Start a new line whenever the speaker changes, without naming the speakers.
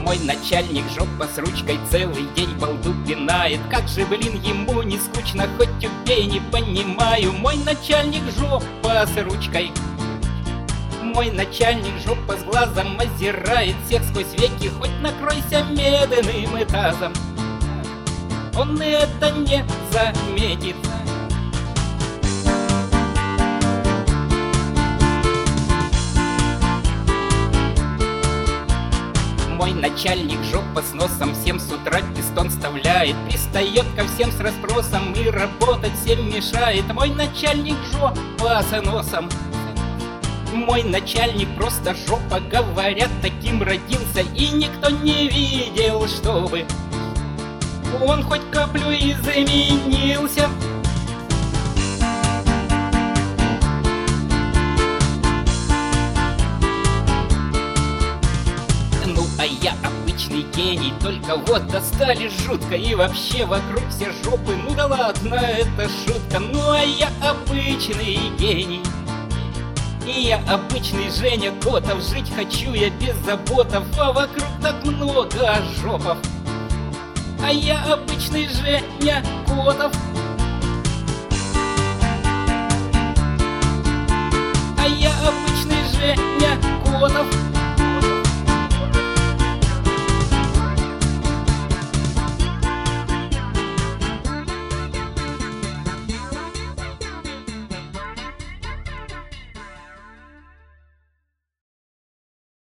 Мой начальник жопа с ручкой целый день балду пинает. Как же, блин, ему не скучно, хоть убей, не понимаю. Мой начальник жопа с ручкой. Мой начальник жопа с глазом озирает всех сквозь веки, хоть накройся медным тазом, он это не заметит. Мой начальник жопа с носом всем с утра пистон вставляет, пристает ко всем с расспросом и работать всем мешает. Мой начальник жопа с носом. Мой начальник просто жопа, говорят, таким родился, и никто не видел, чтобы он хоть каплю изменился. Ну а я обычный гений, только вот достали жутко, и вообще вокруг все жопы. Ну да ладно, это шутка. Ну а я обычный гений. И я обычный Женя Котов, жить хочу я без заботов, а вокруг так много жопов. А я обычный Женя Котов. А я обычный Женя Котов.